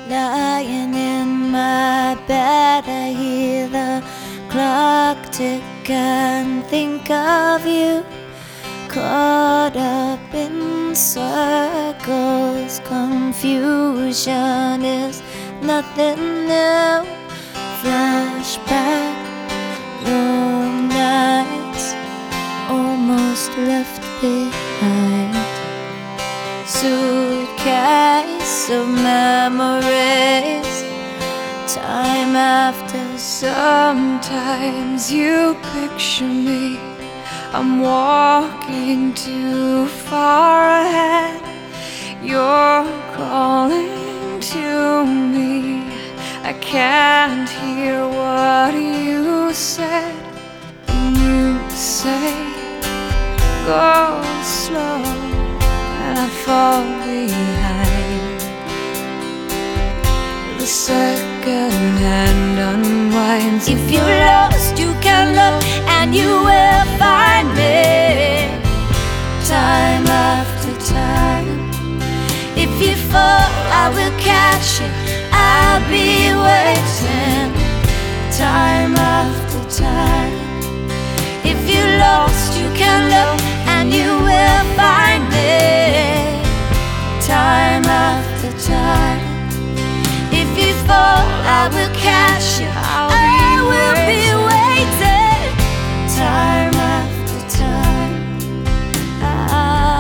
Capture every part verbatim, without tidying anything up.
Lying in my bed, I hear the clock tick and think of you. Caught up in circles, confusion is nothing new. Flashback, long nights almost left behind. Suitcase of memories, time after. Sometimes you picture me, I'm walking too far ahead. You're calling to me, I can't hear what you said. And you say, go slow, and I fall behind. The second hand unwinds. If you're lost, you can look and you will find me. Time after time. If you fall, I will catch you, I'll be waiting. Time after time. If you're lost, you can look and you will find me. Time after time. If you fall, I will catch you, I will be waiting. Time after time. Ah.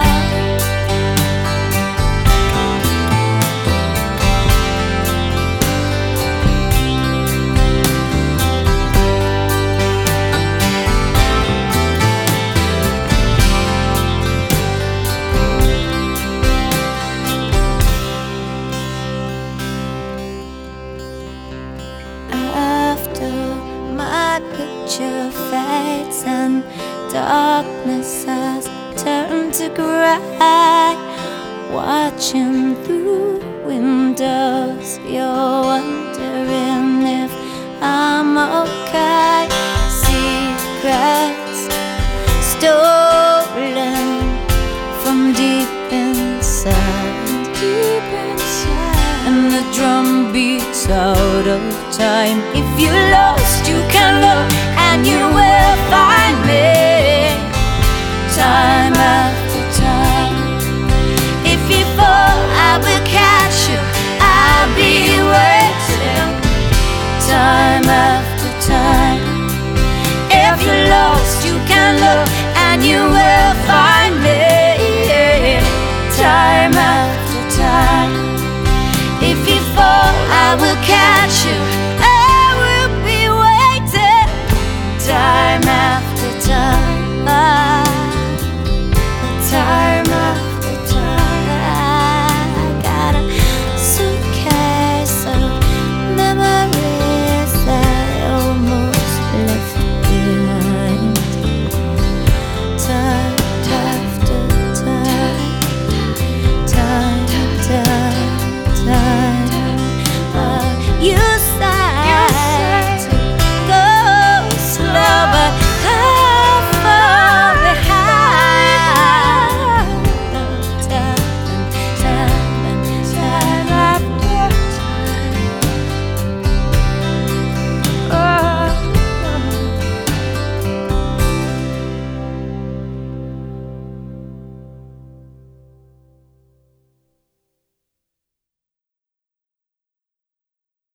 My picture fades and darkness has turned to grey. Watching through windows, you're wondering if I'm okay. Secrets stolen from deep inside, deep inside, and the drum beats out of time. If you're lost, you can look and you will find me. Time after time. If you fall, I will catch you, I'll be waiting. Time after time. If you're lost, you can look and you will find me. Time after time. If you fall, I will catch you,